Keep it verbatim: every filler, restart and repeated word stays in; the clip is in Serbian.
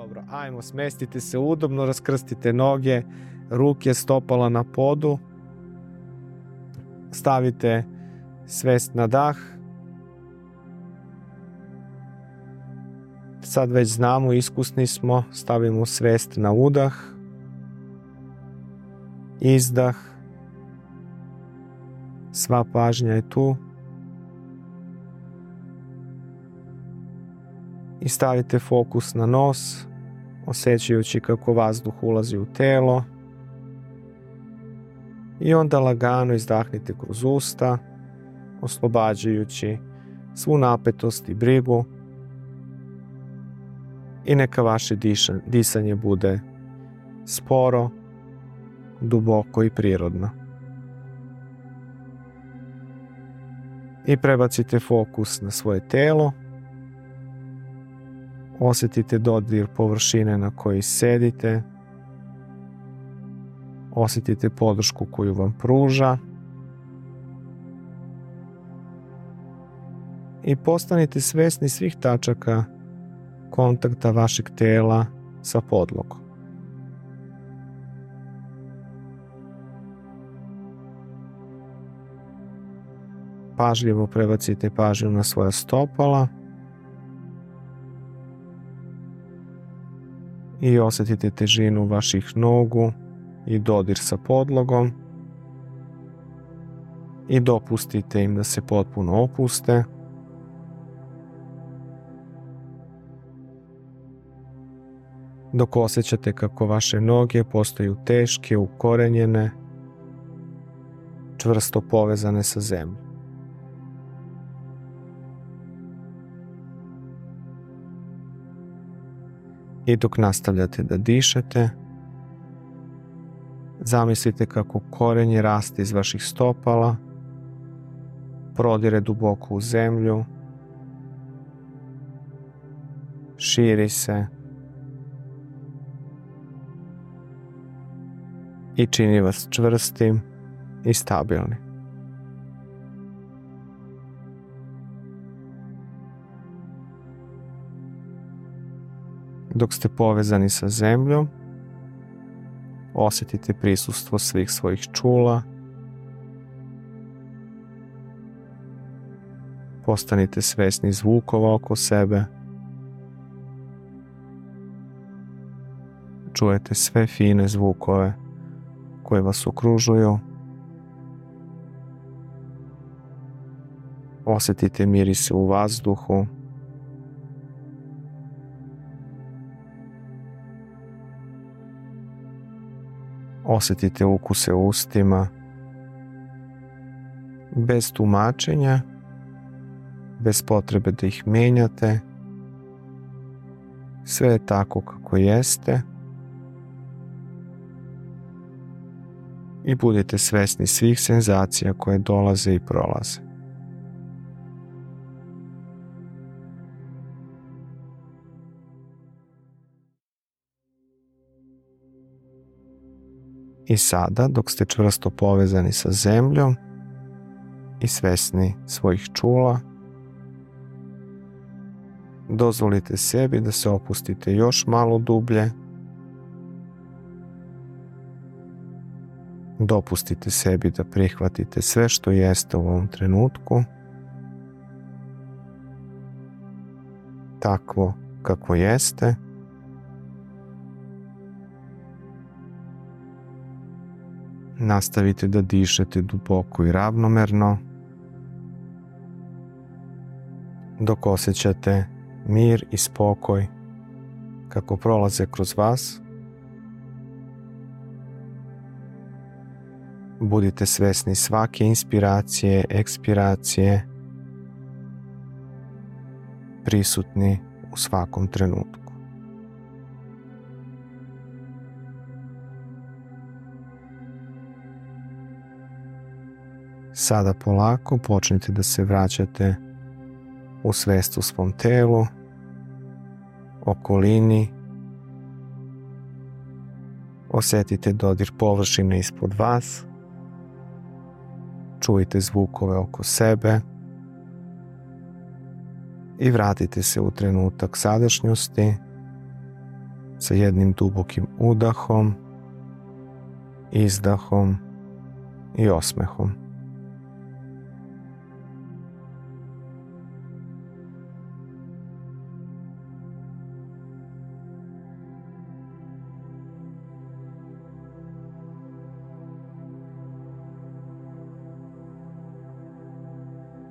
Dobro, ajmo, smestite se udobno, raskrstite noge, ruke, stopala na podu. Stavite svest na dah. Sad već znamo, iskusni smo, stavimo svest na udah, izdah. Sva pažnja je tu. I stavite fokus na nos, osjećajući kako vazduh ulazi u telo. I onda lagano izdahnite kroz usta, oslobađajući svu napetost i brigu. I neka vaše diša, disanje bude sporo, duboko i prirodno. I prebacite fokus na svoje telo. Osjetite dodir površine na kojoj sedite. Osjetite podršku koju vam pruža. I postanite svesni svih tačaka kontakta vašeg tela sa podlogom. Pažljivo prebacite pažnju na svoja stopala i osjetite težinu vaših nogu i dodir sa podlogom i dopustite im da se potpuno opuste. Dok osjećate kako vaše noge postaju teške, ukorenjene, čvrsto povezane sa zemljom. I dok nastavljate da dišete, zamislite kako korenje raste iz vaših stopala, prodire duboko u zemlju, širi se i čini vas čvrstim i stabilnim. Dok ste povezani sa zemljom, osjetite prisustvo svih svojih čula. Postanite svesni zvukova oko sebe. Čujete sve fine zvukove koje vas okružuju. Osjetite mirise u vazduhu. Osjetite ukuse u ustima. Bez tumačenja, bez potrebe da ih menjate. Sve je tako kako jeste. I budite svesni svih senzacija koje dolaze i prolaze. I sada, dok ste čvrsto povezani sa zemljom i svesni svojih čula, dozvolite sebi da se opustite još malo dublje. Dopustite sebi da prihvatite sve što jeste u ovom trenutku, takvo kako jeste. Nastavite da dišete duboko i ravnomerno, dok osjećate mir i spokoj kako prolaze kroz vas. Budite svesni svake inspiracije, ekspiracije, prisutni u svakom trenutku. Sada polako počnite da se vraćate u svest u svom telu, okolini. Osjetite dodir površine ispod vas. Čujte zvukove oko sebe i vratite se u trenutak sadašnjosti sa jednim dubokim udahom, izdahom i osmehom.